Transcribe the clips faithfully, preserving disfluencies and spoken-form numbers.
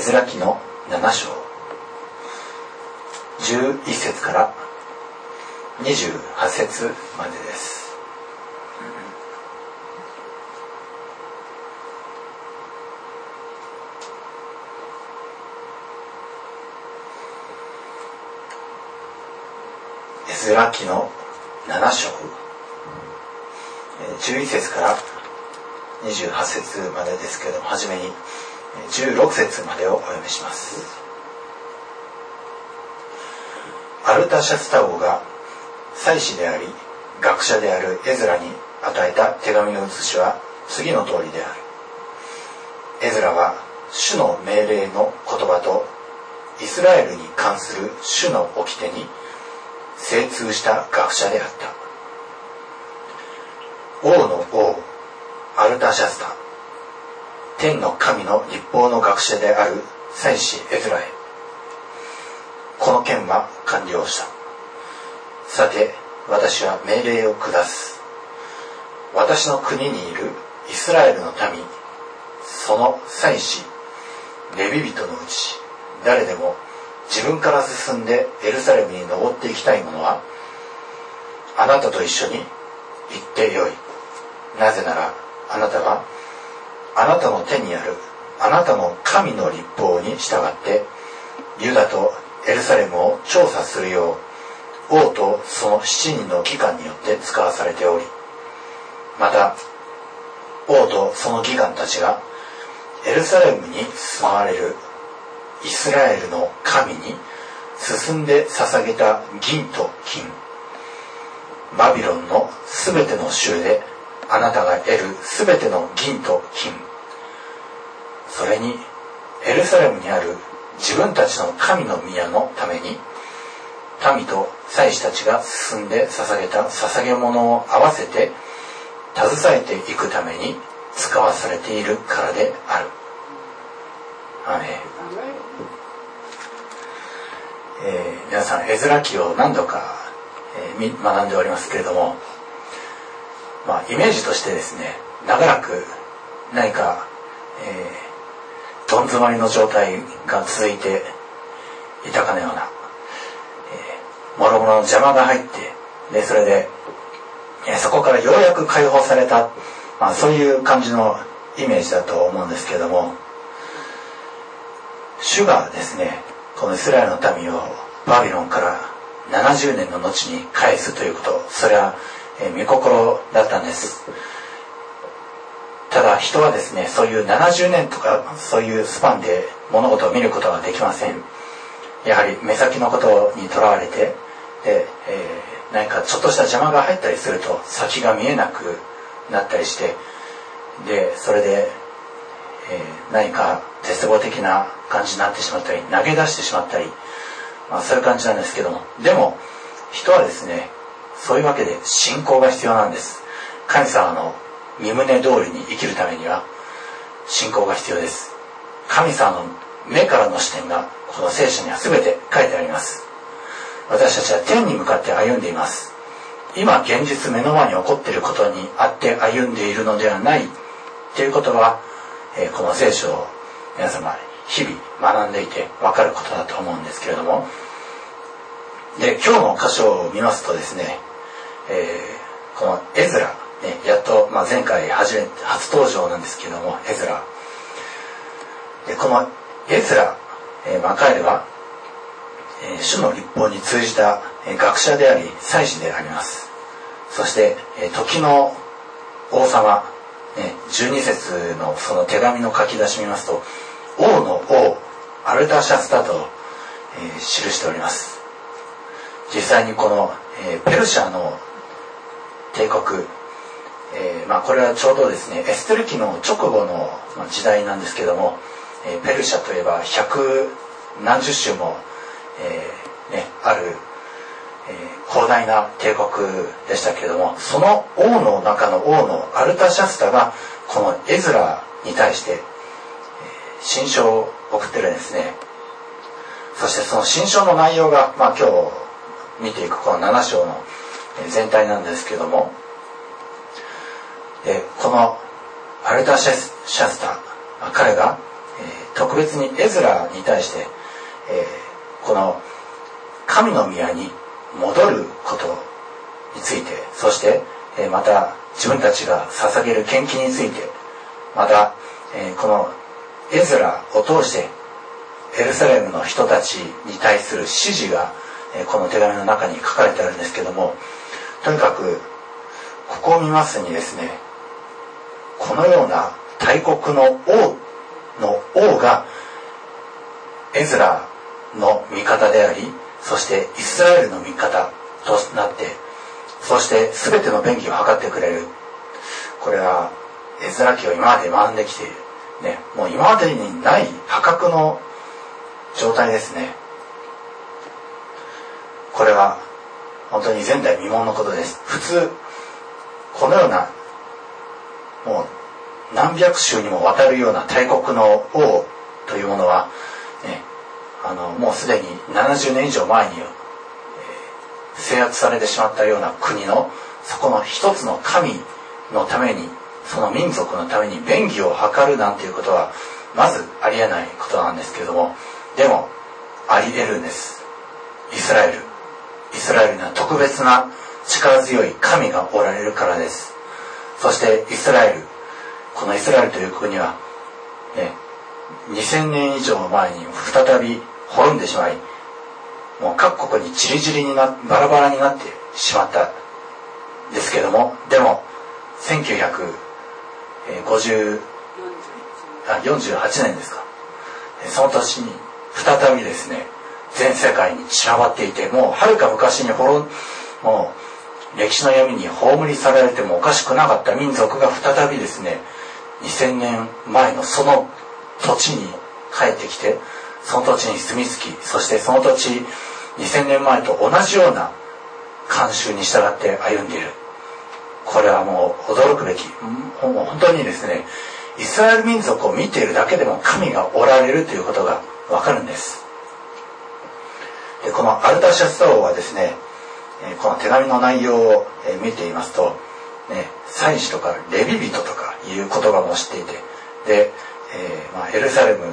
ズラ記のなな章じゅういっ節からにじゅうはち節までです。エズラ記のなな章じゅういっ節からにじゅうはち節までですけれども、はじめにじゅうろく節までをお読みします。アルタシャスタ王が祭司であり学者であるエズラに与えた手紙の写しは次の通りである。エズラは主の命令の言葉とイスラエルに関する主の掟に精通した学者であった。王の王アルタシャスタ、天の神の律法の学者である祭司エズラへ、この件は完了した。さて私は命令を下す。私の国にいるイスラエルの民、その祭司レビ人のうち誰でも自分から進んでエルサレムに登っていきたい者はあなたと一緒に行ってよい。なぜならあなたはあなたの手にあるあなたの神の律法に従ってユダとエルサレムを調査するよう王とその七人の議官によって使わされており、また王とその議官たちがエルサレムに住まわれるイスラエルの神に進んで捧げた銀と金、バビロンのすべての州であなたが得るすべての銀と金、それにエルサレムにある自分たちの神の宮のために民と祭司たちが進んで捧げた捧げ物を合わせて携えていくために使わされているからである。アーメン。えー、皆さんエズラ記を何度か、えー、学んでおりますけれども、まあ、イメージとしてですね、長らく何か、えー、どん詰まりの状態が続いていたかのような、えー、もろもろの邪魔が入って、でそれで、えー、そこからようやく解放された、まあ、そういう感じのイメージだと思うんですけれども、主がですね、このイスラエルの民をバビロンからななじゅうねんの後に返すということ、それはえー、御心だったんです。ただ人はですね、そういうななじゅうねんとかそういうスパンで物事を見ることができません。やはり目先のことにとらわれて、で、えー、何かちょっとした邪魔が入ったりすると先が見えなくなったりして、でそれで、えー、何か絶望的な感じになってしまったり投げ出してしまったり、まあ、そういう感じなんですけども、でも人はですね、そういうわけで信仰が必要なんです。神様の御胸通りに生きるためには信仰が必要です。神様の目からの視点がこの聖書には全て書いてあります。私たちは天に向かって歩んでいます。今現実目の前に起こっていることにあって歩んでいるのではないということは、えー、この聖書を皆様日々学んでいて分かることだと思うんですけれども、で今日の箇所を見ますとですね、えー、このエズラ、ね、やっと、まあ、前回初め初登場なんですけども、エズラでこのエズラ、えーまあ、彼は、えー、主の律法に通じた、えー、学者であり祭司であります。そして、えー、時の王様、ね、じゅうに節のその手紙の書き出し見ますと、王の王アルタシャスタと、えー、記しております。実際にこの、えー、ペルシャの帝国、えーまあ、これはちょうどですねエステル記の直後の時代なんですけども、えー、ペルシャといえば百何十州も、えーね、ある、えー、広大な帝国でしたけれども、その王の中の王のアルタシャスタがこのエズラに対して、えー、信書を送ってるんですね。そしてその信書の内容が、まあ、今日見ていくこのなな章の全体なんですけども、このアルタシャスタ、彼が特別にエズラに対して、えー、この神の宮に戻ることについて、そして、えー、また自分たちが捧げる献金について、また、えー、このエズラを通してエルサレムの人たちに対する指示が、えー、この手紙の中に書かれてあるんですけども、とにかくここを見ますにですね、このような大国の王の王がエズラの味方であり、そしてイスラエルの味方となって、そして全ての便宜を図ってくれる。これはエズラ記を今まで学んできている、ね、もう今までにない破格の状態ですね。これは本当に前代未聞のことです。普通このようなもう何百州にもわたるような大国の王というものは、ね、あのもうすでにななじゅうねん以上前に、えー、制圧されてしまったような国のそこの一つの神のために、その民族のために便宜を図るなんていうことはまずありえないことなんですけれども、でもあり得るんです。イスラエルイスラエルには特別な力強い神がおられるからです。そしてイスラエル、このイスラエルという国は、ね、にせんねん以上前に再び滅んでしまい、もう各国に散り散りになバラバラになってしまったんですけども、でもせんきゅうひゃくごじゅうあよんじゅうはちねんですか、その年に再びですね、全世界に散らばっていて、もうはるか昔に滅んもう歴史の闇に葬り去られてもおかしくなかった民族が再びですね、にせんねんまえのその土地に帰ってきて、その土地に住み着き、そしてその土地にせんねんまえと同じような慣習に従って歩んでいる。これはもう驚くべき、もう本当にですね、イスラエル民族を見ているだけでも神がおられるということがわかるんです。でこのアルタシャスタ王はですね、この手紙の内容を見ていますと、ね、祭司とかレビ人とかいう言葉も知っていて、で、えーまあ、エルサレムの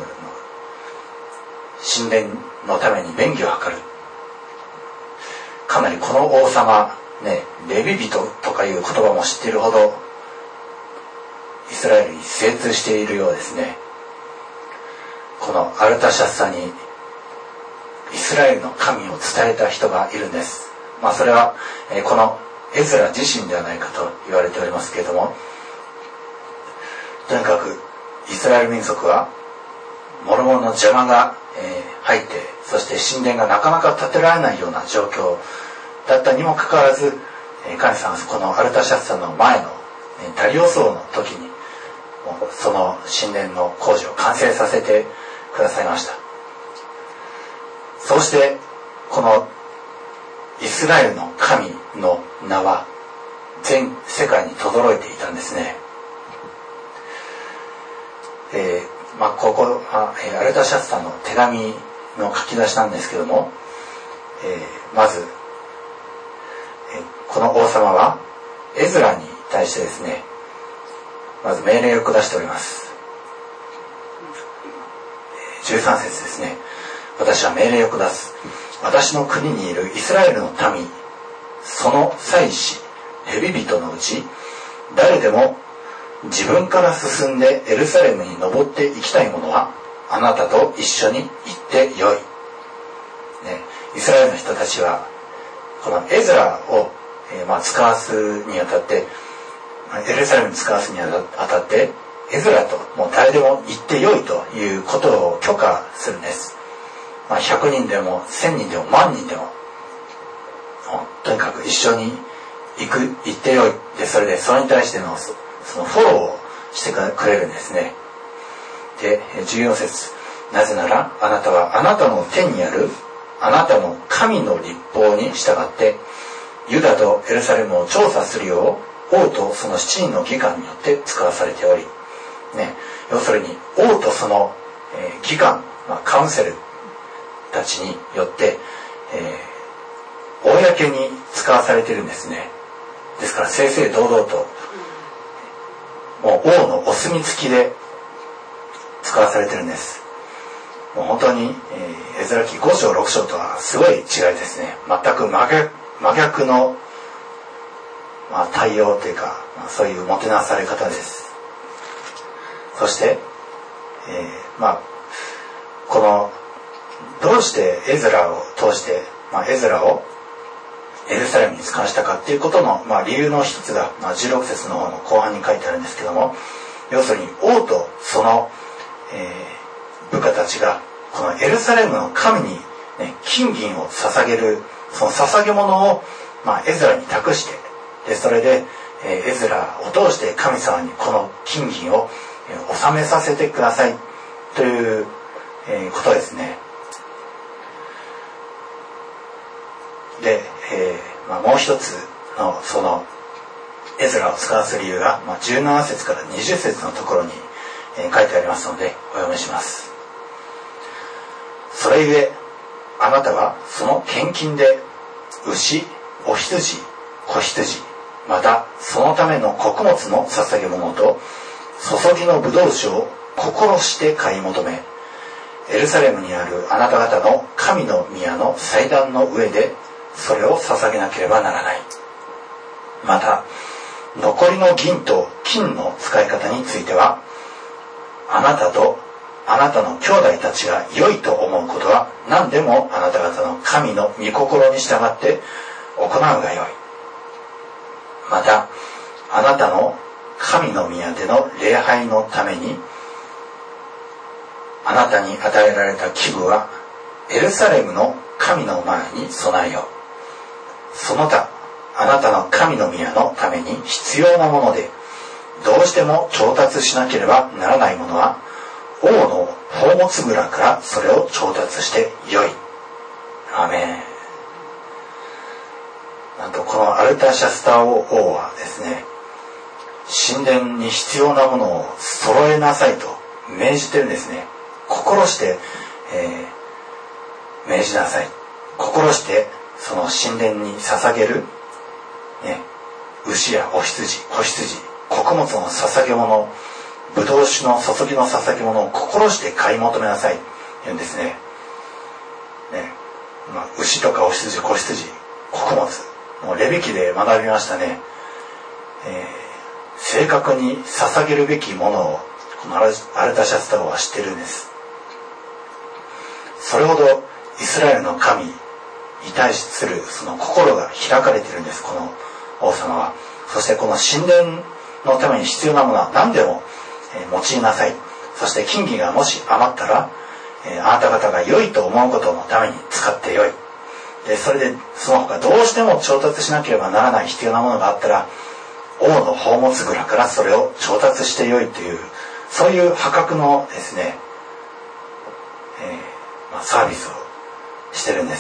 神殿のために便宜を図る。かなりこの王様、ね、レビ人とかいう言葉も知っているほどイスラエルに精通しているようですね。このアルタシャスタにイスラエルの神を伝えた人がいるんです。まあそれは、えー、このエズラ自身ではないかと言われておりますけれども、とにかくイスラエル民族は諸々の邪魔が、えー、入って、そして神殿がなかなか建てられないような状況だったにもかかわらず、えー、神様はこのアルタシャスタの前の、えー、ダリオ王の時にもうその神殿の工事を完成させてくださいました。そうしてこのイスラエルの神の名は全世界に轟いていたんですね。えーまあ、ここはアルタシャスタの手紙の書き出しなんですけども、えー、まず、えー、この王様はエズラに対してですね、まず命令を下しております。じゅうさん節ですね。私は命令を下す。私の国にいるイスラエルの民、その祭司、レビ人のうち誰でも自分から進んでエルサレムに登っていきたい者はあなたと一緒に行ってよい、ね、イスラエルの人たちはこのエズラを、えーまあ、使わすにあたってエルサレムに使わすにあたってエズラともう誰でも行ってよいということを許可するんです。まあ、ひゃくにんでもせんにんでも万人でもとにかく一緒に行く行ってよいで、それでそれに対してのそのフォローをしてくれるんですね。でじゅうよん節、なぜならあなたはあなたの手にあるあなたの神の律法に従ってユダとエルサレムを調査するよう王とその七人の議官によって使わされており、ね、要するに王とその、えー、議官、まあ、カウンセルたちによって、えー、公に使わされているんですね。ですから正々堂々ともう王のお墨付きで使わされているんです。 もう本当に、えー、エズラ記ご章ろく章とはすごい違いですね。全く真逆、真逆の、まあ、対応というか、まあ、そういうもてなされ方です。そして、えー、まあこのどうしてエズラを通して、まあ、エズラをエルサレムに使わしたかっていうことの、まあ、理由の一つが、まあ、じゅうろく節の方の後半に書いてあるんですけども、要するに王とその、えー、部下たちがこのエルサレムの神に、ね、金銀を捧げるその捧げ物を、まあ、エズラに託して、でそれで、えー、エズラを通して神様にこの金銀を、えー、納めさせてくださいという、えー、ことですね。で、えーまあ、もう一つのそのエズラを使わす理由が、まあ、じゅうなな節からにじゅう節のところに、えー、書いてありますのでお読みします。それゆえあなたはその献金で牛、お羊、子羊、またそのための穀物の捧げ物と注ぎの葡萄酒を心して買い求め、エルサレムにあるあなた方の神の宮の祭壇の上でそれを捧げなければならない。また残りの銀と金の使い方については、あなたとあなたの兄弟たちが良いと思うことは何でもあなた方の神の御心に従って行うがよい。またあなたの神の宮での礼拝のためにあなたに与えられた器具はエルサレムの神の前に備えよう。その他あなたの神の宮のために必要なものでどうしても調達しなければならないものは王の宝物蔵からそれを調達してよい。アーメン。なんとこのアルタシャスタ王はですね、神殿に必要なものを揃えなさいと命じてるんですね。心して、えー、命じなさい。心してその神殿に捧げる、ね、牛やお羊、子羊、穀物の捧げ物、葡萄酒の注ぎの捧げ物を心して買い求めなさいって言うんですね。ね、まあ、牛とかお羊、子羊、穀物、もうレビ記で学びましたね。えー、正確に捧げるべきものをこのアルタシャスタ王は知ってるんです。それほどイスラエルの神に対するその心が開かれているんです、この王様は。そしてこの神殿のために必要なものは何でも用いなさい。そして金銀がもし余ったら、えー、あなた方が良いと思うことのために使ってよい。でそれでその他どうしても調達しなければならない必要なものがあったら王の宝物蔵からそれを調達してよいという、そういう破格のですね、えーまあ、サービスをしてるんです。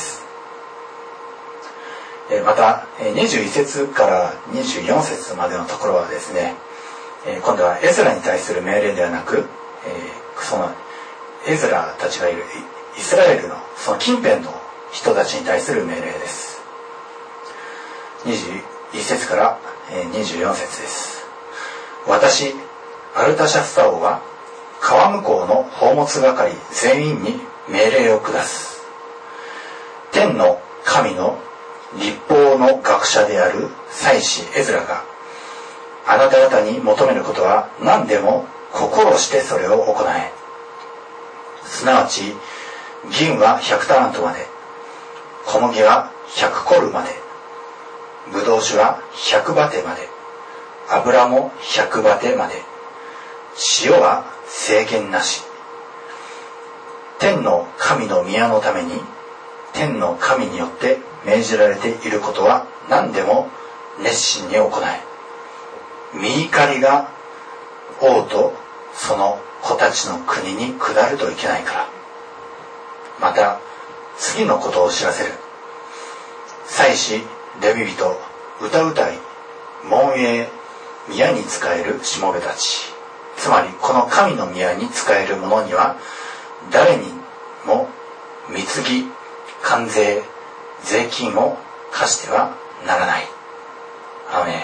えー、またにじゅういち節からにじゅうよん節までのところはですね、えー、今度はエズラに対する命令ではなく、えー、そのエズラたちがいるイスラエルのその近辺の人たちに対する命令です。にじゅういち節からにじゅうよん節です。私アルタシャスタ王は川向こうの宝物係全員に命令を下す。天の神の律法の学者である祭司エズラがあなた方に求めることは何でも心してそれを行え。すなわち銀はひゃくタラントまで、小麦はひゃくコルまで、ブドウ酒はひゃくバテまで、油もひゃくバテまで、塩は制限なし。天の神の宮のために天の神によって命じられていることは何でも熱心に行え。御怒りが王とその子たちの国に下るといけないから。また次のことを知らせる。祭司、レビ人、歌うたい、門営、宮に仕えるしもべたち、つまりこの神の宮に仕える者には誰にも貢ぎ、関税、税金を課してはならない。アーメン。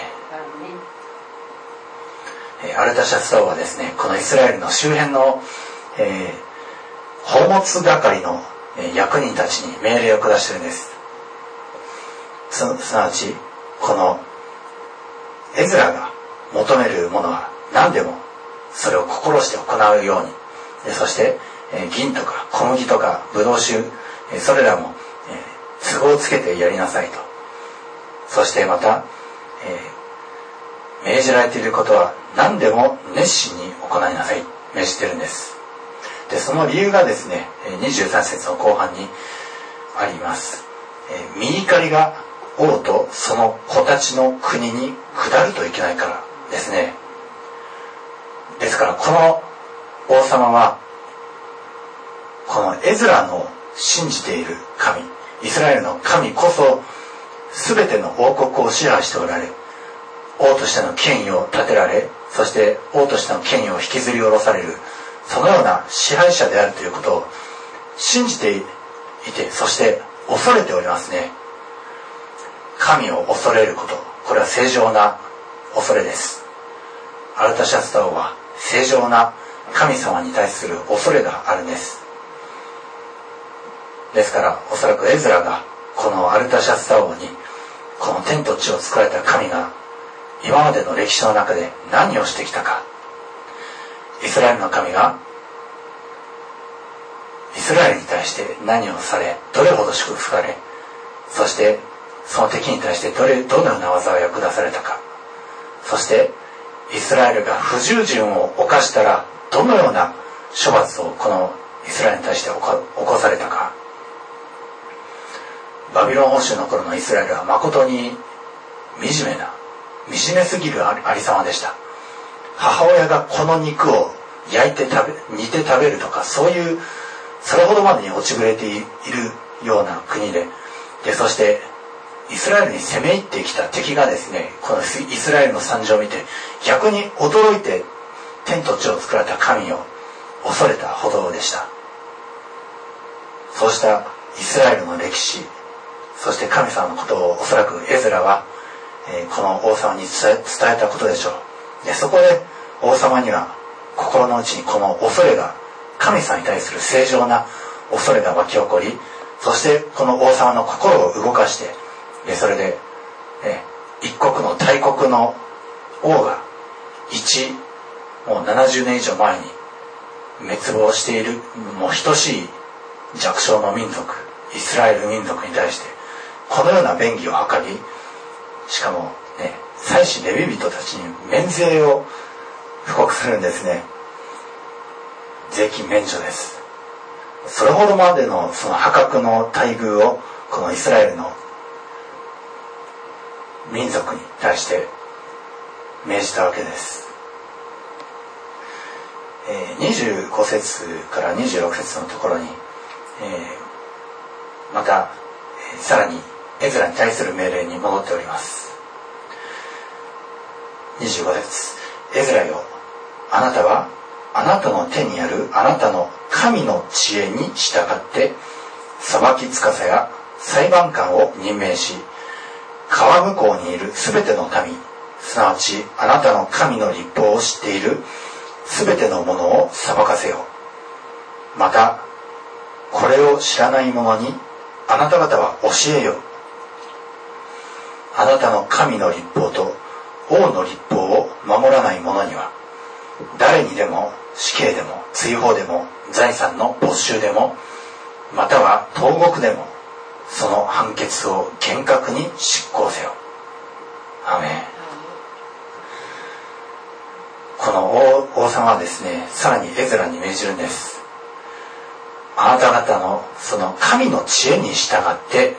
アルタシャスタ王はですね、このイスラエルの周辺の、えー、 宝物係の役人たちに命令を下しているんです。す, すなわちこのエズラが求めるものは何でもそれを心して行うように、でそして銀とか小麦とかブドウ酒、それらも都合をつけてやりなさいと。そしてまた、えー、命じられていることは何でも熱心に行いなさい、命じているんです。でその理由がですね、にじゅうさん節の後半にあります。えー、御怒りが王とその子たちの国に下るといけないからですね。ですからこの王様はこのエズラの信じている神、イスラエルの神こそ全ての王国を支配しておられ、王としての権威を立てられ、そして王としての権威を引きずり下ろされる、そのような支配者であるということを信じていて、そして恐れておりますね。神を恐れること、これは正常な恐れです。アルタシャスタ王は正常な神様に対する恐れがあるんです。ですからおそらくエズラがこのアルタシャスタ王にこの天と地を作られた神が今までの歴史の中で何をしてきたか、イスラエルの神がイスラエルに対して何をされ、どれほど祝福され、そしてその敵に対してどれどのような災いを下されたか、そしてイスラエルが不従順を犯したらどのような処罰をこのイスラエルに対して起こされたか。バビロン捕囚の頃のイスラエルは誠に惨めな、惨めすぎるありさまでした。母親がこの肉を焼いて食べ、煮て食べるとか、そういうそれほどまでに落ちぶれているような国で、でそしてイスラエルに攻め入ってきた敵がですね、このイスラエルの惨状を見て逆に驚いて天と地を作られた神を恐れたほどでした。そうしたイスラエルの歴史、そして神様のことをおそらくエズラは、えー、この王様に伝え、伝えたことでしょう。でそこで王様には心の内にこの恐れが、神様に対する正常な恐れが湧き起こり、そしてこの王様の心を動かして、でそれで、えー、一国の大国の王が一もうななじゅうねん以上前に滅亡している、もう等しい弱小の民族、イスラエル民族に対してこのような便宜を図り、しかもね、祭司レビ人たちに免税を布告するんですね。税金免除です。それほどまでのその破格の待遇をこのイスラエルの民族に対して命じたわけです。えー、にじゅうご節からにじゅうろく節のところに、えー、また、えー、さらにエズラに対する命令に戻っております。にじゅうご節、エズラよ、あなたはあなたの手にあるあなたの神の知恵に従って裁き司や裁判官を任命し、川向こうにいるすべての民、すなわちあなたの神の律法を知っているすべてのものを裁かせよ。またこれを知らない者にあなた方は教えよ。あなたの神の律法と王の律法を守らない者には、誰にでも死刑でも追放でも財産の没収でも、または投獄でも、その判決を厳格に執行せよ。アーメン。この 王, 王様はですね、さらにエズラに命じるんです。あなた方のその神の知恵に従って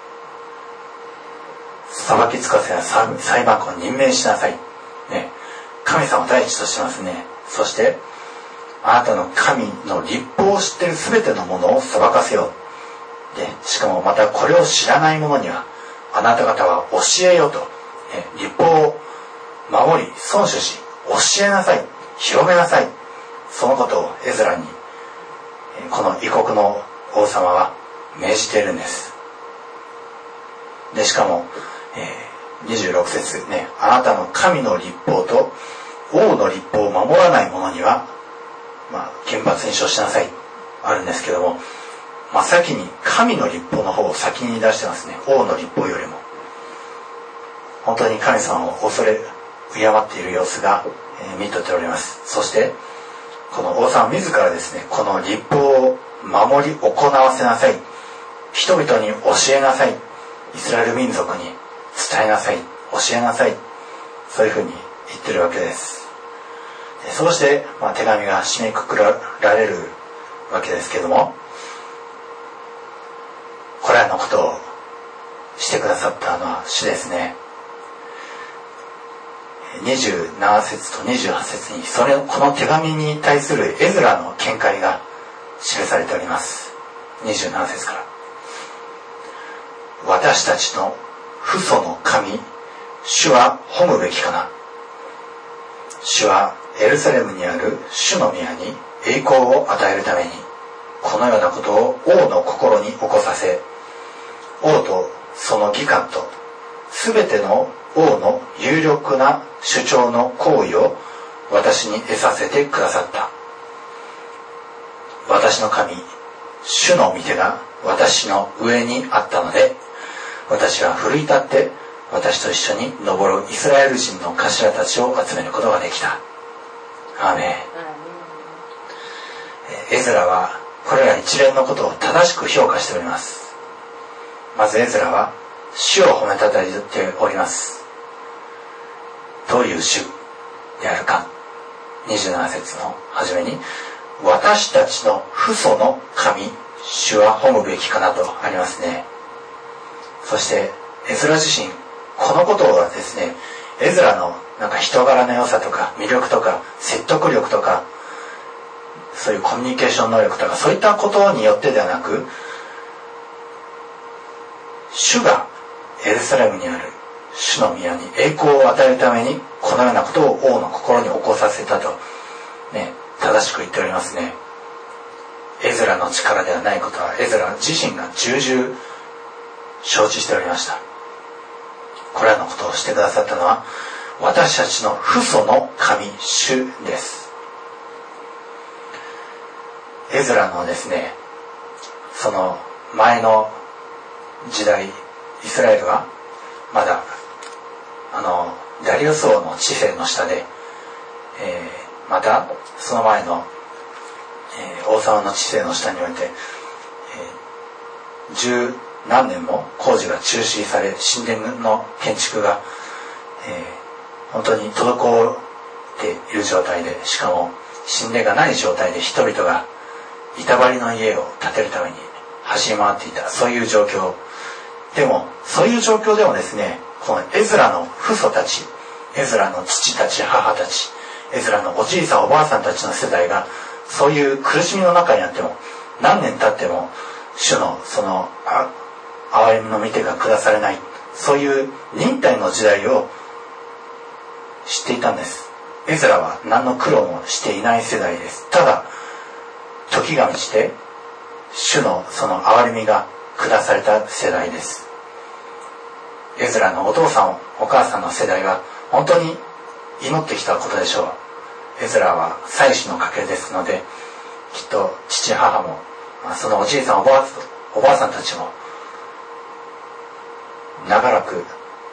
裁き司や裁判官を任命しなさい、ね、神様を第一としてますね。そしてあなたの神の律法を知っているすべてのものを裁かせよう。でしかもまたこれを知らない者にはあなた方は教えよと、ね、律法を守り遵守し教えなさい、広めなさい。そのことをエズラにこの異国の王様は命じているんです。でしかも、えー、にじゅうろく節ね、あなたの神の律法と王の律法を守らない者には、まあ、厳罰に処しなさい。 あるんですけども、真っ先に神の律法の方を先に出してますね。王の律法よりも。本当に神様を恐れ敬っている様子が、えー、見とっております。そしてこの王様自らですね、この律法を守り行わせなさい、人々に教えなさい、イスラエル民族に伝えなさい、教えなさい、そういうふうに言ってるわけです。そうして、まあ、手紙が締めくくられるわけですけども、これらのことをしてくださったのは主ですね。にじゅうなな節とにじゅうはち節にそれこの手紙に対するエズラの見解が記されております。にじゅうなな節から、私たちの父祖の神主は褒むべきかな。主はエルサレムにある主の宮に栄光を与えるためにこのようなことを王の心に起こさせ、王とその議官とすべての王の有力な主張の行為を私に得させてくださった。私の神主の御手が私の上にあったので、私は奮い立って私と一緒に登るイスラエル人の頭たちを集めることができた。アーメン。エズラはこれら一連のことを正しく評価しております。まずエズラは主を褒めたたえております。どういう主であるか。にじゅうなな節の初めに、私たちの父祖の神主は褒むべきかなとありますね。そしてエズラ自身、このことはですね、エズラのなんか人柄の良さとか魅力とか説得力とか、そういうコミュニケーション能力とか、そういったことによってではなく、主がエルサレムにある主の宮に栄光を与えるためにこのようなことを王の心に起こさせたと、ね、正しく言っておりますね。エズラの力ではないことはエズラ自身が重々承知しておりました。これらのことをしてくださったのは私たちの父祖の神主です。エズラのですね、その前の時代、イスラエルはまだあのダリウス王の治世の下で、えー、またその前の、えー、王様の治世の下において、えー、十何年も工事が中止され、神殿の建築が、えー、本当に滞っている状態で、しかも神殿がない状態で人々が板張りの家を建てるために走り回っていた、そういう状況でも、そういう状況でもですね、このエズラの父祖たち、エズラの父たち、母たち、エズラのおじいさんおばあさんたちの世代がそういう苦しみの中にあっても、何年経っても主のそのあ憐れみの御手が下されない、そういう忍耐の時代を知っていたんです。エズラは何の苦労もしていない世代です。ただ時が満ちて主のその憐れみが下された世代です。エズラのお父さんお母さんの世代は本当に祈ってきたことでしょう。エズラは祭司の家系ですので、きっと父母もそのおじいさんおばあ、おばあさんたちも長らく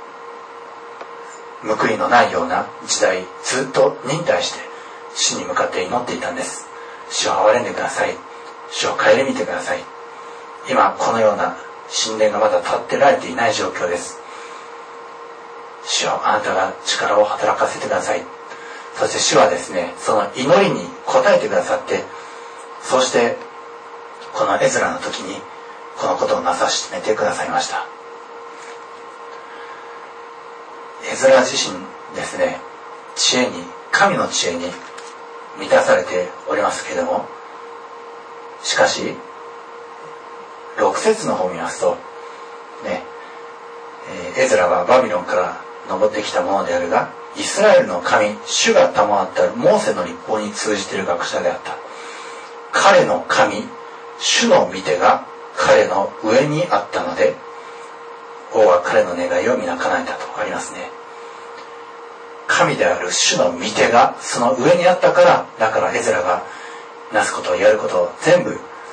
報いのないような時代、ずっと忍耐して主に向かって祈っていたんです。主を憐れんでください、主を顧みてください。今このような神殿がまだ建てられていない状況です。主よ、あなたが力を働かせてください。そして主はですね、その祈りに応えてくださって、そしてこのエズラの時にこのことをなさしめてくださいました。エズラ自身ですね、知恵に、神の知恵に満たされておりますけれども、しかしろく節の方を見ますとね、エズラはバビロンから登ってきたものであるが、イスラエルの神主が賜ったモーセの律法に通じている学者であった。彼の神主の御手が彼の上にあったので、王は彼の願いを皆叶えたとありますね。神である主の御手がその上にあったから、だからエズラがなすことをやることを全部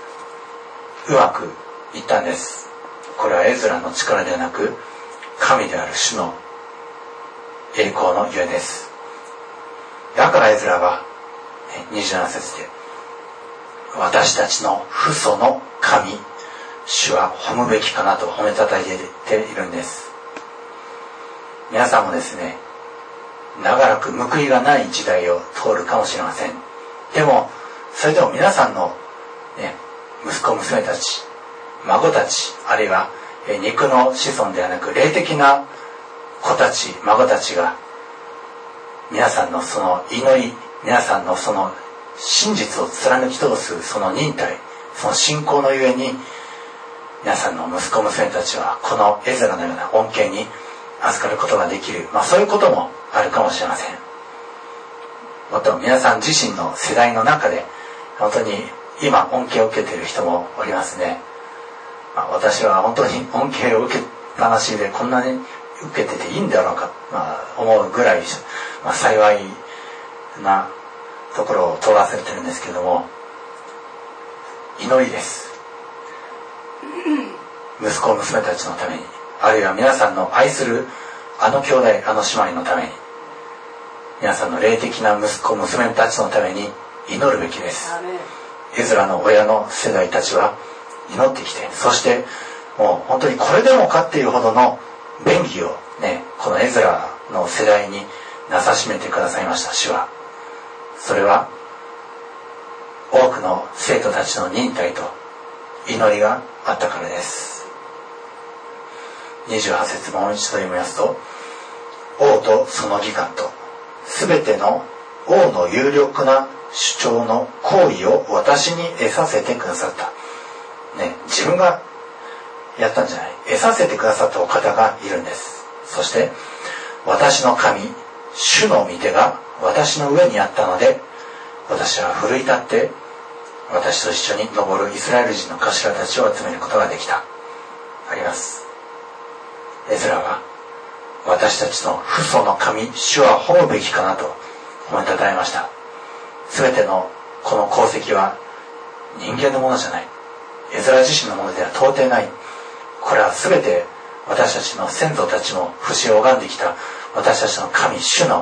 うまくいったんです。これはエズラの力ではなく、神である主の栄光のゆえです。だからエズラはにじゅうなな節で、私たちの父祖の神主は褒むべきかなと褒めたたえているんです。皆さんもですね、長らく報いがない時代を通るかもしれません。でもそれでも皆さんの、ね、息子娘たち、孫たち、あるいは肉の子孫ではなく霊的な子たち、孫たちが皆さんのその祈り、皆さんのその真実を貫き通すその忍耐、その信仰のゆえに、皆さんの息子娘たちはこのエズラのような恩恵に預かることができる、まあそういうこともあるかもしれません。もっと皆さん自身の世代の中で本当に今恩恵を受けている人もおりますね。まあ、私は本当に恩恵を受けっぱなしでこんなに受けてていいんだろうか、まあ、思うぐらい、まあ、幸いなところを通らせてるんですけども、祈りです。息子娘たちのために、あるいは皆さんの愛するあの兄弟あの姉妹のために、皆さんの霊的な息子娘たちのために祈るべきです。エズラの親の世代たちは祈ってきて、そしてもう本当にこれでもかっていうほどの便宜をね、このエズラの世代になさしめてくださいました。主はそれは多くの生徒たちの忍耐と祈りがあったからです。にじゅうはち節もう一度読みますと、王とその議官とすべての王の有力な主張の行為を私に得させてくださった、ね、自分がやったんじゃない、得させてくださったお方がいるんです。そして私の神主の御手が私の上にあったので、私は奮い立って私と一緒に登るイスラエル人の頭たちを集めることができた。あります。エズラは私たちの父祖の神主は褒むべきかなと褒めたたえました。すべてのこの功績は人間のものじゃない、エズラ自身のものでは到底ない。これはすべて私たちの先祖たちも節を拝んできた私たちの神主の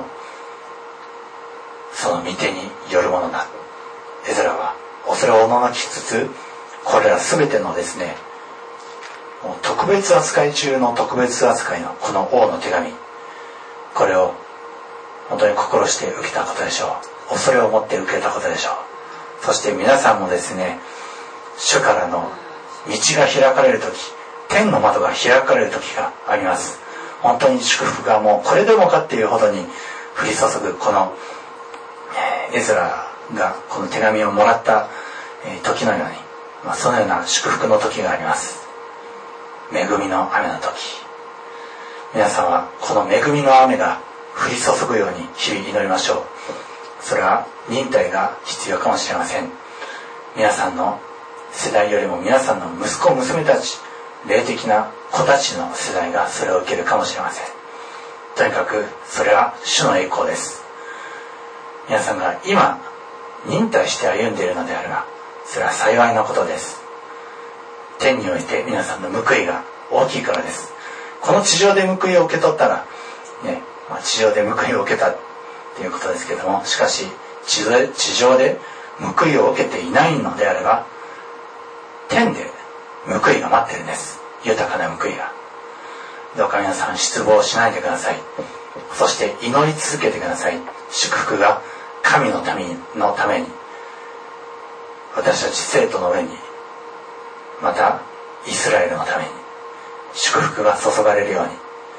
その御手によるものだ。エズラは恐れをおののきつつ、これらすべてのですね、もう特別扱い中の特別扱いのこの王の手紙、これを本当に心して受けたことでしょう。恐れを持って受けたことでしょう。そして皆さんもですね、主からの道が開かれるとき、天の窓が開かれるときがあります。本当に祝福がもうこれでもかっていうほどに降り注ぐこのエズラがこの手紙をもらった時のように、まあ、そのような祝福の時があります。恵みの雨の時、皆さんはこの恵みの雨が降り注ぐように日々祈りましょう。それは忍耐が必要かもしれません。皆さんの世代よりも皆さんの息子娘たち、霊的な子たちの世代がそれを受けるかもしれません。とにかくそれは主の栄光です。皆さんが今忍耐して歩んでいるのであるが、それは幸いなことです。天において皆さんの報いが大きいからです。この地上で報いを受け取ったらね、まあ、地上で報いを受けたということですけども、しかし地上で、地上で報いを受けていないのであれば、天で報いが待ってるんです。豊かな報いが。どうか皆さん失望しないでください。そして祈り続けてください。祝福が神の民のために、私たち生徒の上に、またイスラエルのために祝福が注がれるように、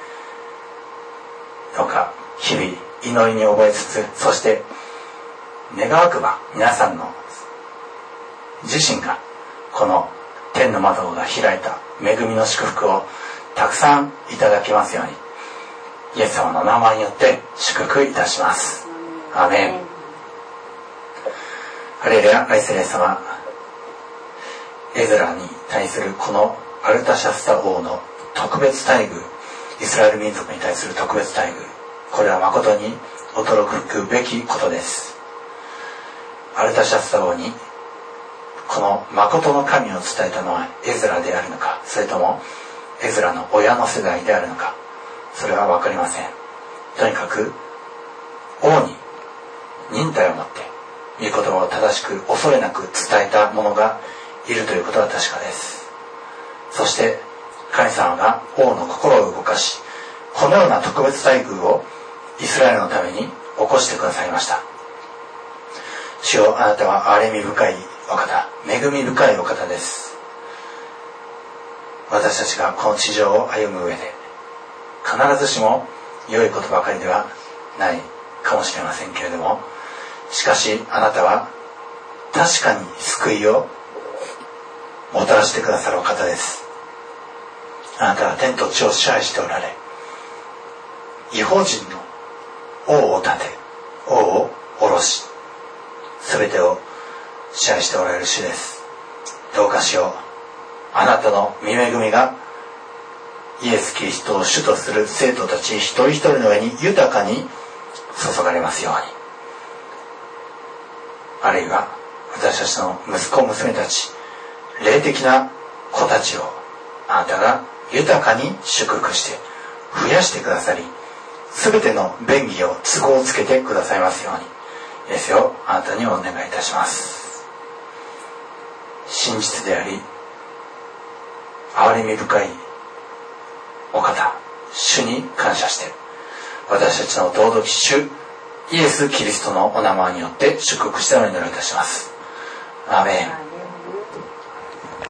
どうか日々祈りに覚えつつ、そして願わくば皆さんの自身がこの天の窓が開いた恵みの祝福をたくさんいただけますように、イエス様の名前によって祝福いたします。アーメン。ハレルヤ。愛するイエス様、エズラに対するこのアルタシャスタ王の特別待遇、イスラエル民族に対する特別待遇、これは誠に驚くべきことです。アルタシャスタ王にこの誠の神を伝えたのはエズラであるのか、それともエズラの親の世代であるのか、それは分かりません。とにかく王に忍耐を持って御言葉を正しく恐れなく伝えた者がいるということは確かです。そして神様が王の心を動かし、このような特別待遇をイスラエルのために起こしてくださいました。主よ、あなたは憐れみ深いお方、恵み深いお方です。私たちがこの地上を歩む上で必ずしも良いことばかりではないかもしれませんけれども、しかしあなたは確かに救いをもたらしてくださるお方です。あなたは天と地を支配しておられ、異邦人の王を立て、王を下ろし、すべてを支配しておられる主です。どうかしよう、あなたの御恵みがイエス・キリストを主とする生徒たち一人一人の上に豊かに注がれますように。あるいは私たちの息子娘たち、霊的な子たちをあなたが豊かに祝福して増やしてくださり、すべての便宜を都合をつけてくださいますように、イエスよ、あなたにお願いいたします。真実であり憐れみ深いお方、主に感謝して、私たちの尊き主イエス・キリストのお名前によって祝福してお祈りいたします。アーメン。